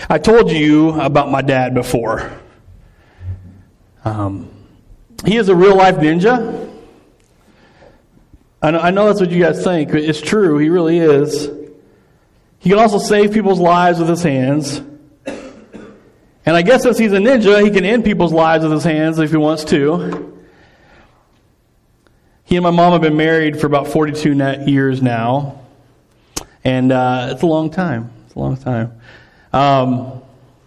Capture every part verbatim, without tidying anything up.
I told you about my dad before. Um, he is a real-life ninja. I know, I know that's what you guys think, but it's true. He really is. He can also save people's lives with his hands. And I guess since he's a ninja, he can end people's lives with his hands if he wants to. He and my mom have been married for about forty-two years now. And uh, it's a long time. It's a long time. Um,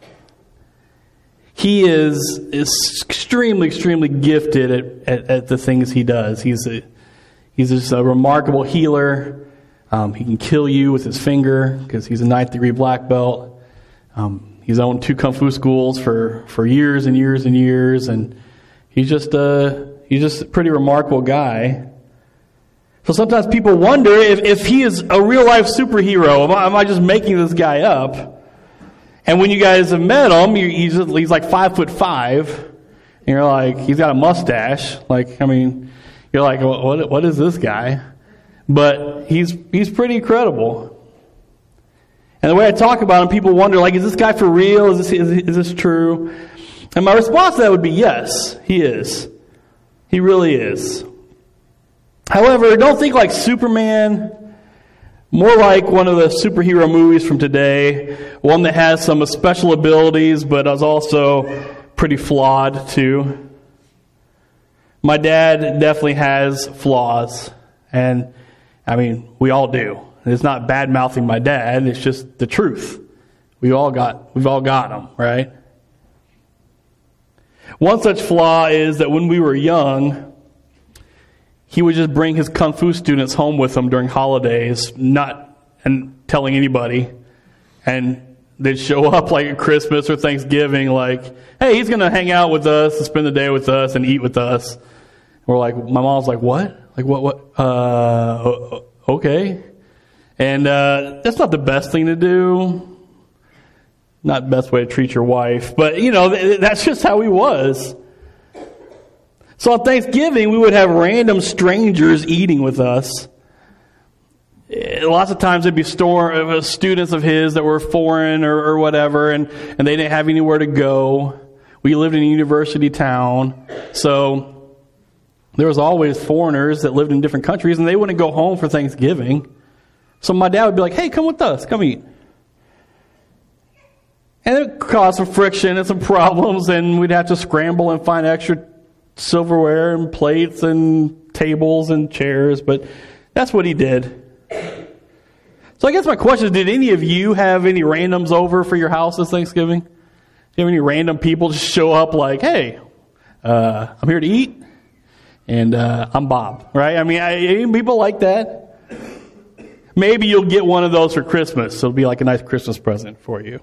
he is, is extremely, extremely gifted at, at, at the things he does. He's a, he's just a remarkable healer. Um, he can kill you with his finger because he's a ninth degree black belt. Um, he's owned two kung fu schools for, for years and years and years. And he's just a... He's just a pretty remarkable guy. So sometimes people wonder if, if he is a real-life superhero. Am I, am I just making this guy up? And when you guys have met him, he's, he's like five foot five. And you're like, he's got a mustache. Like, I mean, you're like, what, what is this guy? But he's he's pretty incredible. And the way I talk about him, people wonder, like, is this guy for real? Is this, is, is this true? And my response to that would be yes, he is. He really is. However, don't think like Superman, more like one of the superhero movies from today, one that has some special abilities but is also pretty flawed too. My dad definitely has flaws, and I mean, we all do. It's not bad-mouthing my dad, it's just the truth. We all got, we've all got them, right? One such flaw is that when we were young, he would just bring his kung fu students home with him during holidays, not and telling anybody. And they'd show up like at Christmas or Thanksgiving, like, hey, he's going to hang out with us and spend the day with us and eat with us. And we're like, my mom's like, what? Like, what, what? Uh, okay. And uh, that's not the best thing to do. Not the best way to treat your wife. But, you know, that's just how he was. So on Thanksgiving, we would have random strangers eating with us. Lots of times it'd be store, students of his that were foreign or, or whatever, and, and they didn't have anywhere to go. We lived in a university town. So there was always foreigners that lived in different countries, and they wouldn't go home for Thanksgiving. So my dad would be like, hey, come with us. Come eat. And it would cause some friction and some problems, and we'd have to scramble and find extra silverware and plates and tables and chairs, but that's what he did. So I guess my question is, did any of you have any randoms over for your house this Thanksgiving? Do you have any random people just show up like, hey, uh, I'm here to eat, and uh, I'm Bob, right? I mean, I, people like that. Maybe you'll get one of those for Christmas, so it'll be like a nice Christmas present for you.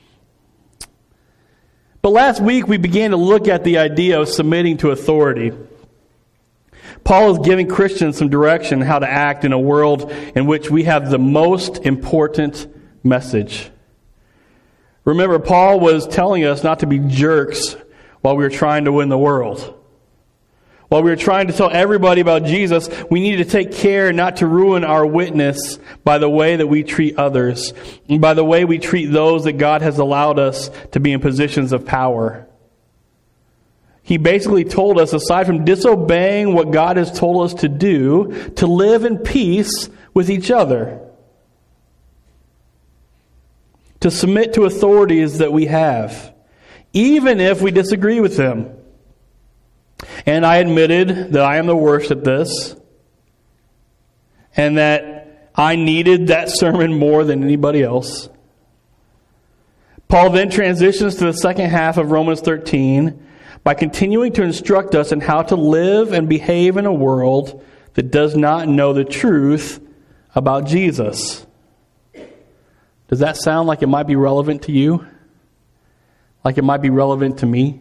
But last week we began to look at the idea of submitting to authority. Paul is giving Christians some direction on how to act in a world in which we have the most important message. Remember, Paul was telling us not to be jerks while we were trying to win the world. While we were trying to tell everybody about Jesus, we need to take care not to ruin our witness by the way that we treat others, and by the way we treat those that God has allowed us to be in positions of power. He basically told us, aside from disobeying what God has told us to do, to live in peace with each other. To submit to authorities that we have, even if we disagree with them. And I admitted that I am the worst at this, and that I needed that sermon more than anybody else. Paul then transitions to the second half of Romans thirteen by continuing to instruct us in how to live and behave in a world that does not know the truth about Jesus. Does that sound like it might be relevant to you? Like it might be relevant to me?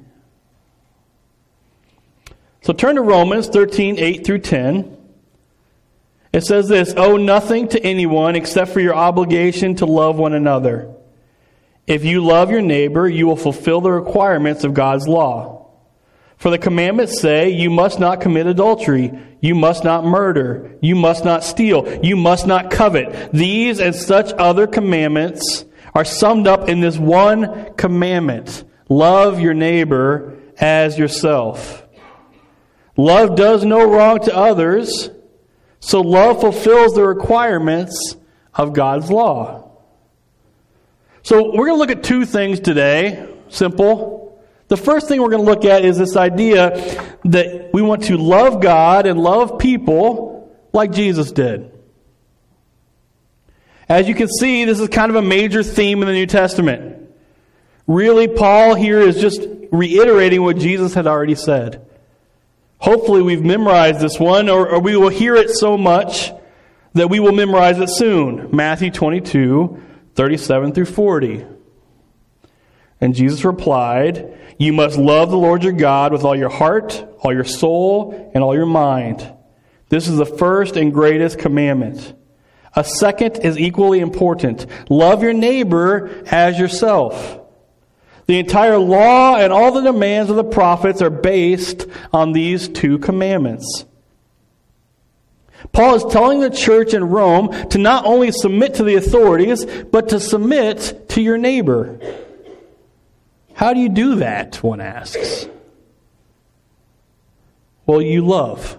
So turn to Romans thirteen, eight through ten. It says this, owe nothing to anyone except for your obligation to love one another. If you love your neighbor, you will fulfill the requirements of God's law. For the commandments say, you must not commit adultery, you must not murder, you must not steal, you must not covet. These and such other commandments are summed up in this one commandment. Love your neighbor as yourself. Love does no wrong to others, so love fulfills the requirements of God's law. So we're going to look at two things today. Simple. The first thing we're going to look at is this idea that we want to love God and love people like Jesus did. As you can see, this is kind of a major theme in the New Testament. Really, Paul here is just reiterating what Jesus had already said. Hopefully we've memorized this one, or, or we will hear it so much that we will memorize it soon. Matthew twenty-two, thirty-seven through forty. And Jesus replied, "You must love the Lord your God with all your heart, all your soul, and all your mind. This is the first and greatest commandment. A second is equally important. Love your neighbor as yourself. The entire law and all the demands of the prophets are based on these two commandments." Paul is telling the church in Rome to not only submit to the authorities, but to submit to your neighbor. How do you do that, one asks? Well, you love.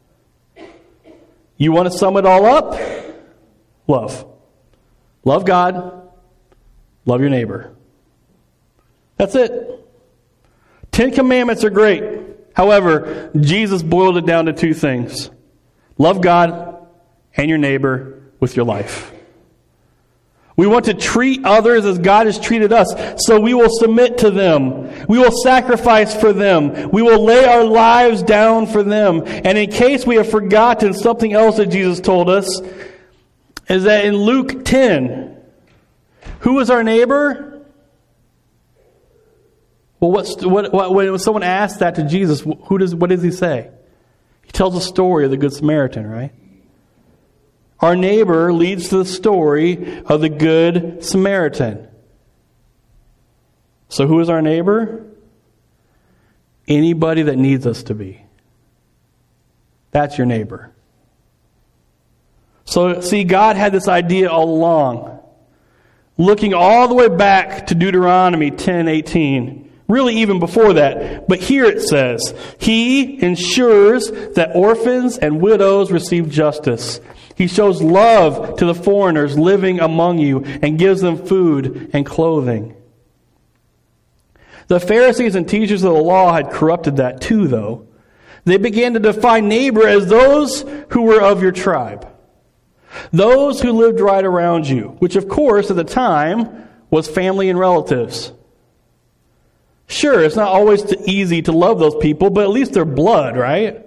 You want to sum it all up? Love. Love God. Love your neighbor. That's it. Ten Commandments are great. However, Jesus boiled it down to two things. Love God and your neighbor with your life. We want to treat others as God has treated us, so we will submit to them. We will sacrifice for them. We will lay our lives down for them. And in case we have forgotten something else that Jesus told us, is that in Luke ten, who is our neighbor? Well, what's, what, what, when someone asks that to Jesus, who does, what does he say? He tells a story of the Good Samaritan, right? Our neighbor leads to the story of the Good Samaritan. So who is our neighbor? Anybody that needs us to be. That's your neighbor. So, see, God had this idea all along. Looking all the way back to Deuteronomy ten eighteen. Really even before that. But here it says, He ensures that orphans and widows receive justice. He shows love to the foreigners living among you and gives them food and clothing. The Pharisees and teachers of the law had corrupted that too, though. They began to define neighbor as those who were of your tribe. Those who lived right around you, which of course at the time was family and relatives. Sure, it's not always easy to love those people, but at least they're blood, right?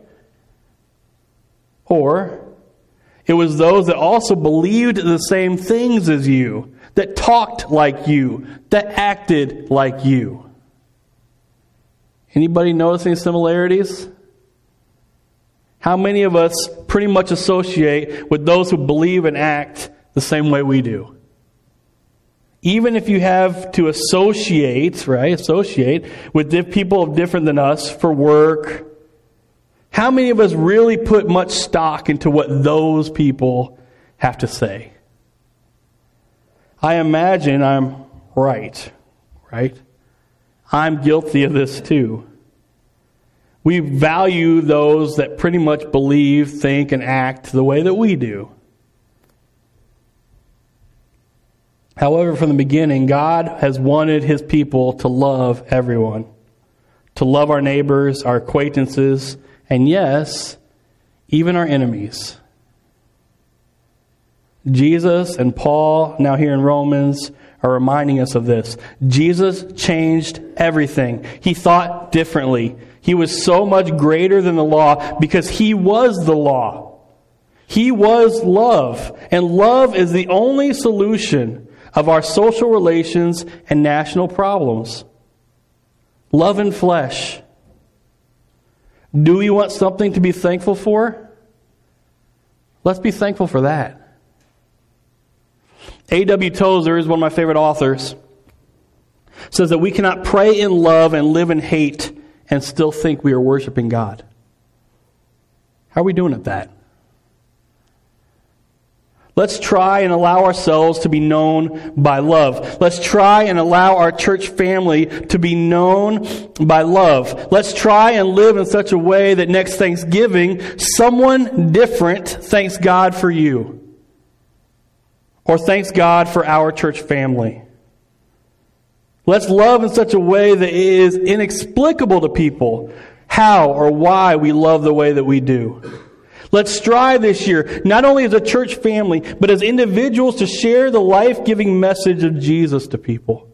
Or it was those that also believed the same things as you, that talked like you, that acted like you. Anybody notice any similarities? How many of us pretty much associate with those who believe and act the same way we do? Even if you have to associate, right, associate with people different than us for work, how many of us really put much stock into what those people have to say? I imagine I'm right, right? I'm guilty of this too. We value those that pretty much believe, think, and act the way that we do. However, from the beginning, God has wanted His people to love everyone, to love our neighbors, our acquaintances, and yes, even our enemies. Jesus and Paul, now here in Romans, are reminding us of this. Jesus changed everything. He thought differently. He was so much greater than the law because He was the law. He was love. And love is the only solution of our social relations and national problems. Love and flesh. Do we want something to be thankful for? Let's be thankful for that. A W Tozer is one of my favorite authors. Says that we cannot pray in love and live in hate and still think we are worshiping God. How are we doing at that? Let's try and allow ourselves to be known by love. Let's try and allow our church family to be known by love. Let's try and live in such a way that next Thanksgiving, someone different thanks God for you. Or thanks God for our church family. Let's love in such a way that it is inexplicable to people how or why we love the way that we do. Let's strive this year, not only as a church family, but as individuals, to share the life-giving message of Jesus to people.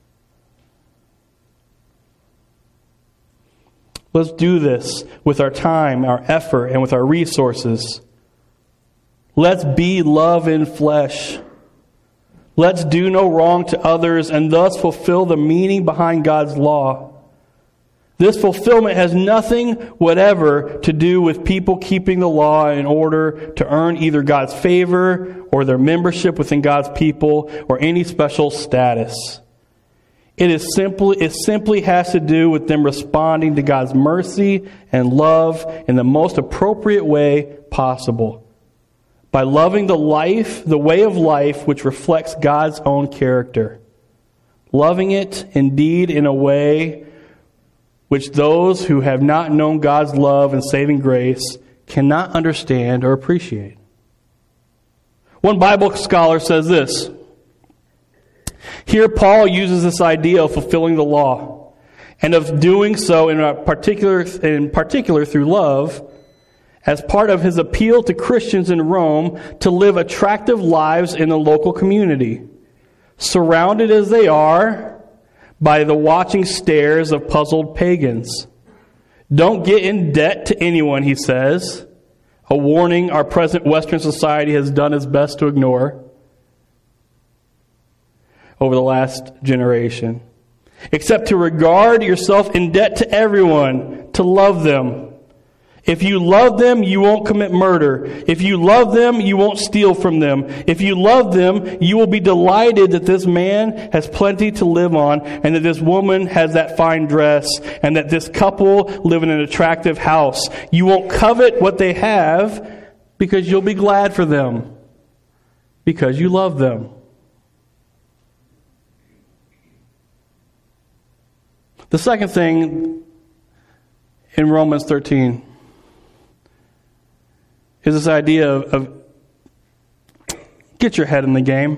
Let's do this with our time, our effort, and with our resources. Let's be love in flesh. Let's do no wrong to others and thus fulfill the meaning behind God's law. This fulfillment has nothing whatever to do with people keeping the law in order to earn either God's favor or their membership within God's people or any special status. It is simply, it simply has to do with them responding to God's mercy and love in the most appropriate way possible. By loving the life, the way of life which reflects God's own character. Loving it indeed in a way which those who have not known God's love and saving grace cannot understand or appreciate. One Bible scholar says this. Here Paul uses this idea of fulfilling the law and of doing so in a particular, in particular through love as part of his appeal to Christians in Rome to live attractive lives in the local community, surrounded as they are by the watching stares of puzzled pagans. Don't get in debt to anyone, he says, a warning our present Western society has done its best to ignore over the last generation, except to regard yourself in debt to everyone, to love them. If you love them, you won't commit murder. If you love them, you won't steal from them. If you love them, you will be delighted that this man has plenty to live on, and that this woman has that fine dress, and that this couple live in an attractive house. You won't covet what they have because you'll be glad for them, because you love them. The second thing in Romans thirteen is this idea of, of get your head in the game.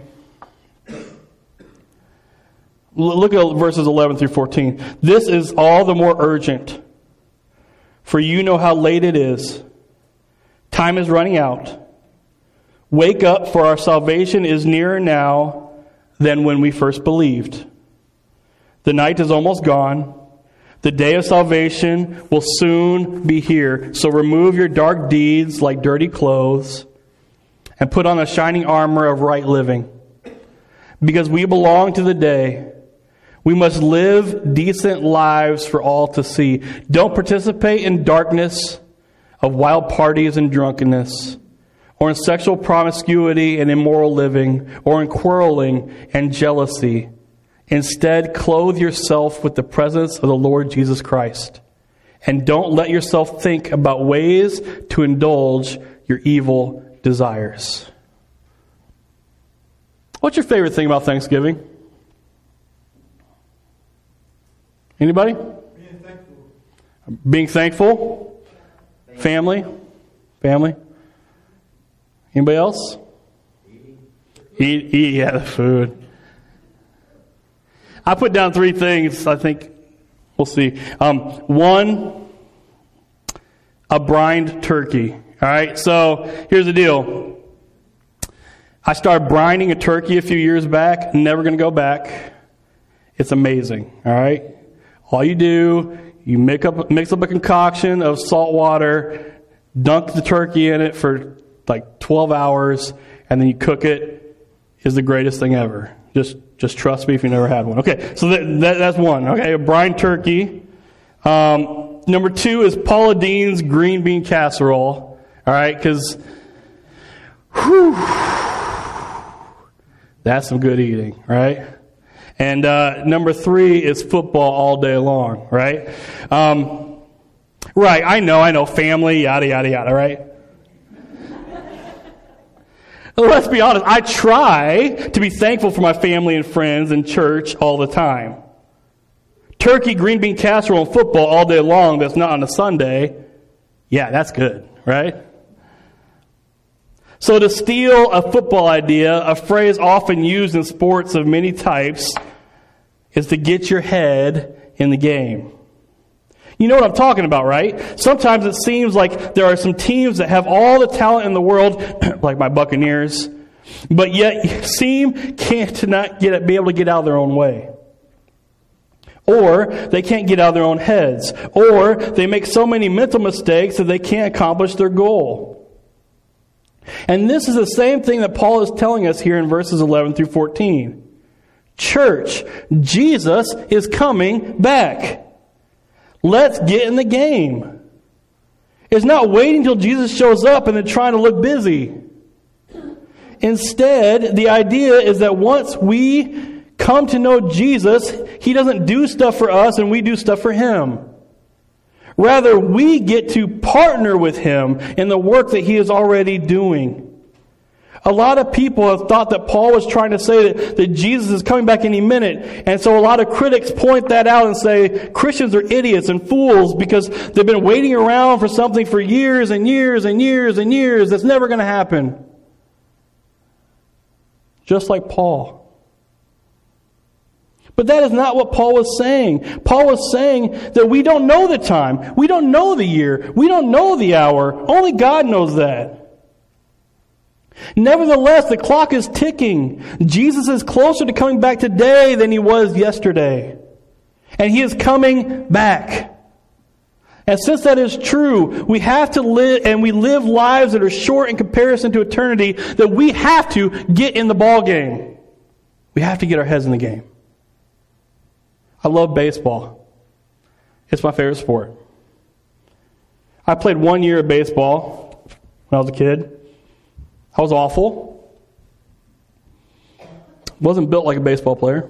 Look at verses eleven through fourteen. This is all the more urgent, for you know how late it is. Time is running out. Wake up, for our salvation is nearer now than when we first believed. The night is almost gone. The day of salvation will soon be here. So remove your dark deeds like dirty clothes and put on the shining armor of right living. Because we belong to the day. We must live decent lives for all to see. Don't participate in darkness of wild parties and drunkenness, or in sexual promiscuity and immoral living, or in quarreling and jealousy. Instead, clothe yourself with the presence of the Lord Jesus Christ. And don't let yourself think about ways to indulge your evil desires. What's your favorite thing about Thanksgiving? Anybody? Being thankful. Being thankful? Family? Family? Anybody else? Eat, eat, yeah, the food. I put down three things. I think we'll see. Um, one, a brined turkey. All right. So here's the deal. I started brining a turkey a few years back. Never going to go back. It's amazing. All right. All you do, you mix up mix up a concoction of salt water, dunk the turkey in it for like twelve hours, and then you cook it. Is the greatest thing ever. Just Just trust me if you never had one. Okay, so that, that, that's one. Okay, a brine turkey. Um, number two is Paula Deen's green bean casserole. All right, because that's some good eating, right? And uh, number three is football all day long, right? Um, right, I know, I know, family, yada, yada, yada, right? Let's be honest, I try to be thankful for my family and friends and church all the time. Turkey, green bean casserole, and football all day long that's not on a Sunday, yeah, that's good, right? So to steal a football idea, a phrase often used in sports of many types, is to get your head in the game. You know what I'm talking about, right? Sometimes it seems like there are some teams that have all the talent in the world, like my Buccaneers, but yet seem can't to not get be able to get out of their own way. Or they can't get out of their own heads. Or they make so many mental mistakes that they can't accomplish their goal. And this is the same thing that Paul is telling us here in verses eleven through fourteen. Church, Jesus is coming back. Let's get in the game. It's not waiting until Jesus shows up and then trying to look busy. Instead, the idea is that once we come to know Jesus, He doesn't do stuff for us and we do stuff for Him. Rather, we get to partner with Him in the work that He is already doing. A lot of people have thought that Paul was trying to say that, that Jesus is coming back any minute. And so a lot of critics point that out and say Christians are idiots and fools because they've been waiting around for something for years and years and years and years that's never going to happen. Just like Paul. But that is not what Paul was saying. Paul was saying that we don't know the time. We don't know the year. We don't know the hour. Only God knows that. Nevertheless, the clock is ticking. Jesus is closer to coming back today than He was yesterday. And He is coming back. And since that is true, we have to live, and we live lives that are short in comparison to eternity, that we have to get in the ball game. We have to get our heads in the game. I love baseball. It's my favorite sport. I played one year of baseball when I was a kid. I was awful. Wasn't built like a baseball player.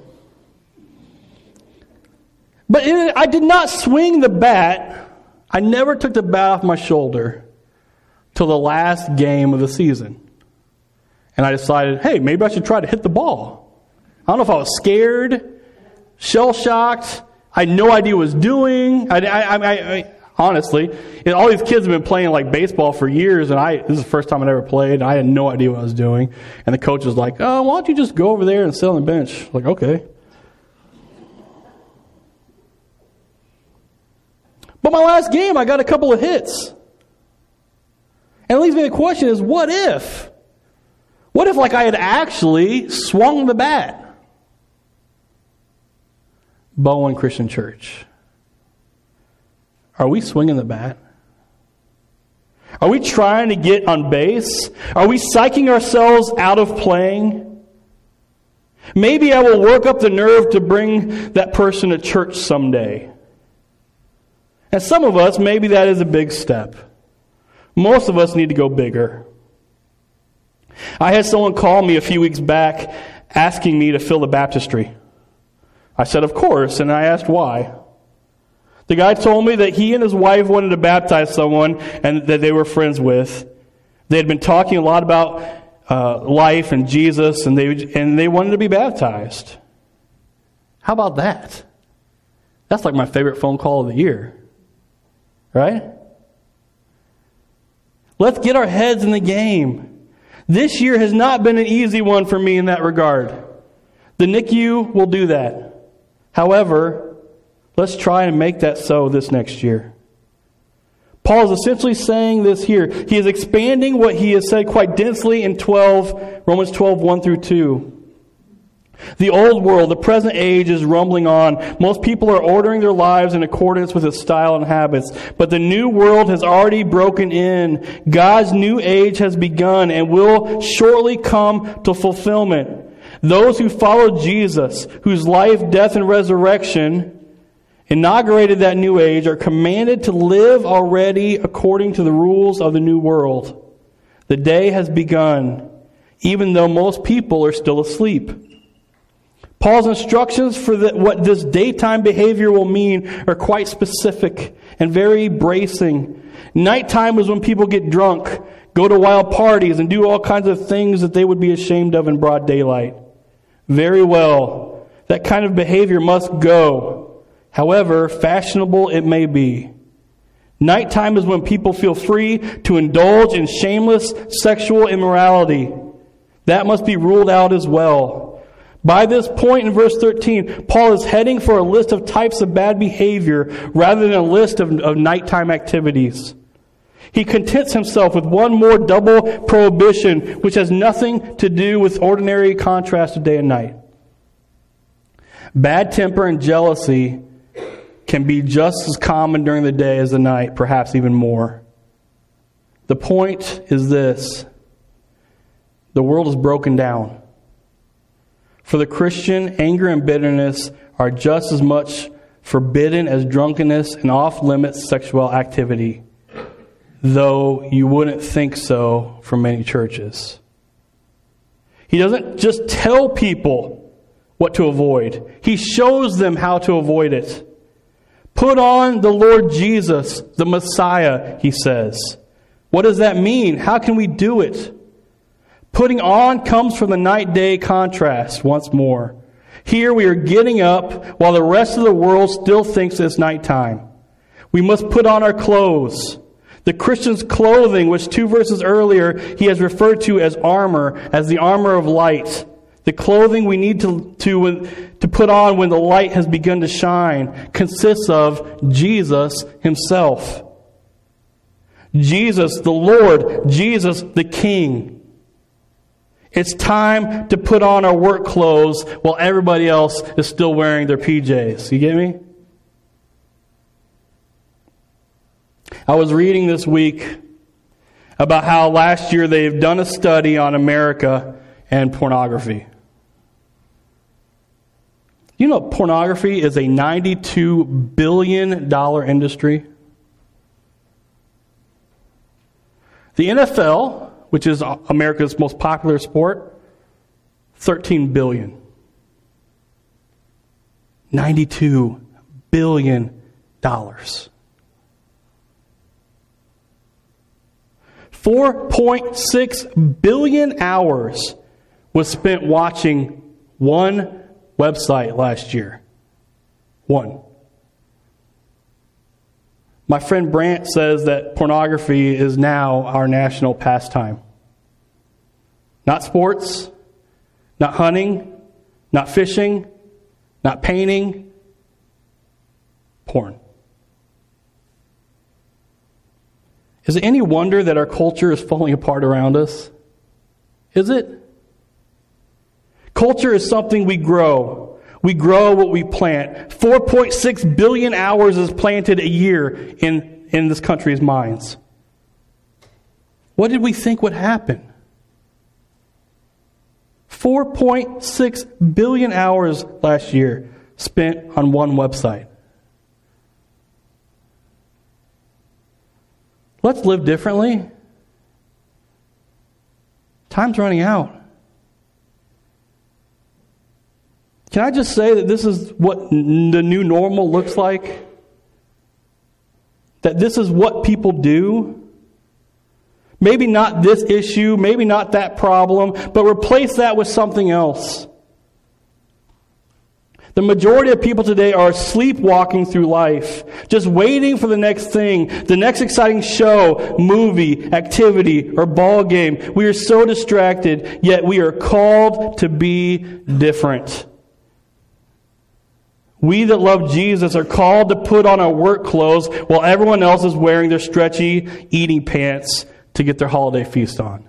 But it, I did not swing the bat. I never took the bat off my shoulder till the last game of the season. And I decided, hey, maybe I should try to hit the ball. I don't know if I was scared, shell-shocked. I had no idea what I was doing. I, I, I, I honestly, and all these kids have been playing like baseball for years, and I this is the first time I'd ever played, and I had no idea what I was doing. And the coach was like, oh, why don't you just go over there and sit on the bench? I'm like, okay. But my last game, I got a couple of hits. And it leaves me the question is, what if? What if like I had actually swung the bat? Bowen Christian Church. Are we swinging the bat? Are we trying to get on base? Are we psyching ourselves out of playing? Maybe I will work up the nerve to bring that person to church someday. And some of us, maybe that is a big step. Most of us need to go bigger. I had someone call me a few weeks back asking me to fill the baptistry. I said, of course, and I asked why. The guy told me that he and his wife wanted to baptize someone and that they were friends with. They had been talking a lot about uh, life and Jesus, and they and they wanted to be baptized. How about that? That's like my favorite phone call of the year. Right? Let's get our heads in the game. This year has not been an easy one for me in that regard. The N I C U will do that. However, let's try and make that so this next year. Paul is essentially saying this here. He is expanding what he has said quite densely in twelve, Romans twelve, one through two. The old world, the present age, is rumbling on. Most people are ordering their lives in accordance with its style and habits. But the new world has already broken in. God's new age has begun and will shortly come to fulfillment. Those who follow Jesus, whose life, death, and resurrection inaugurated that new age, are commanded to live already according to the rules of the new world. The day has begun, even though most people are still asleep. Paul's instructions for the, what this daytime behavior will mean are quite specific and very bracing. Nighttime is when people get drunk, go to wild parties, and do all kinds of things that they would be ashamed of in broad daylight. Very well, that kind of behavior must go, however fashionable it may be. Nighttime is when people feel free to indulge in shameless sexual immorality. That must be ruled out as well. By this point in verse thirteen, Paul is heading for a list of types of bad behavior rather than a list of, of nighttime activities. He contents himself with one more double prohibition, which has nothing to do with ordinary contrast of day and night. Bad temper and jealousy can be just as common during the day as the night, perhaps even more. The point is this: the world is broken down. For the Christian, anger and bitterness are just as much forbidden as drunkenness and off-limits sexual activity, though you wouldn't think so from many churches. He doesn't just tell people what to avoid. He shows them how to avoid it. Put on the Lord Jesus, the Messiah, he says. What does that mean? How can we do it? Putting on comes from the night-day contrast once more. Here we are getting up while the rest of the world still thinks it's nighttime. We must put on our clothes. The Christian's clothing, which two verses earlier he has referred to as armor, as the armor of light. The clothing we need to, to, to put on when the light has begun to shine consists of Jesus himself. Jesus, the Lord. Jesus, the King. It's time to put on our work clothes while everybody else is still wearing their P Js. You get me? I was reading this week about how last year they've done a study on America and pornography. You know, pornography is a ninety-two billion dollars industry. The N F L, which is America's most popular sport, thirteen billion dollars. ninety-two billion dollars. four point six billion hours was spent watching one website last year. One. My friend Brant says that pornography is now our national pastime. Not sports, not hunting, not fishing, not painting, porn. Is it any wonder that our culture is falling apart around us? Is it? Culture is something we grow. We grow what we plant. four point six billion hours is planted a year in, in this country's minds. What did we think would happen? four point six billion hours last year spent on one website. Let's live differently. Time's running out. Can I just say that this is what n- the new normal looks like? That this is what people do? Maybe not this issue, maybe not that problem, but replace that with something else. The majority of people today are sleepwalking through life, just waiting for the next thing, the next exciting show, movie, activity, or ball game. We are so distracted, yet we are called to be different. We that love Jesus are called to put on our work clothes while everyone else is wearing their stretchy eating pants to get their holiday feast on.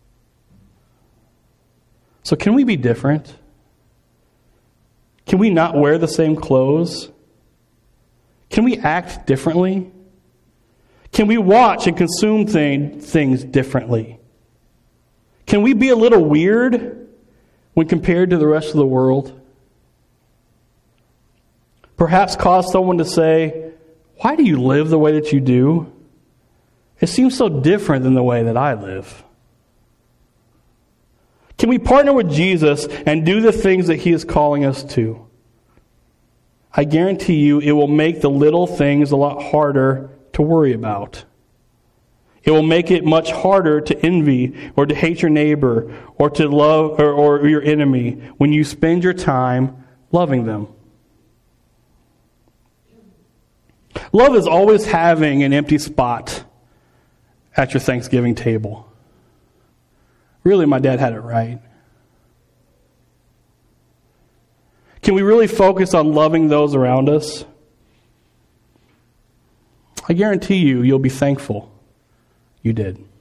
So can we be different? Can we not wear the same clothes? Can we act differently? Can we watch and consume thing, things differently? Can we be a little weird when compared to the rest of the world? Perhaps cause someone to say, "Why do you live the way that you do? It seems so different than the way that I live." Can we partner with Jesus and do the things that He is calling us to? I guarantee you it will make the little things a lot harder to worry about. It will make it much harder to envy or to hate your neighbor or to love or, or your enemy when you spend your time loving them. Love is always having an empty spot at your Thanksgiving table. Really, my dad had it right. Can we really focus on loving those around us? I guarantee you, you'll be thankful you did.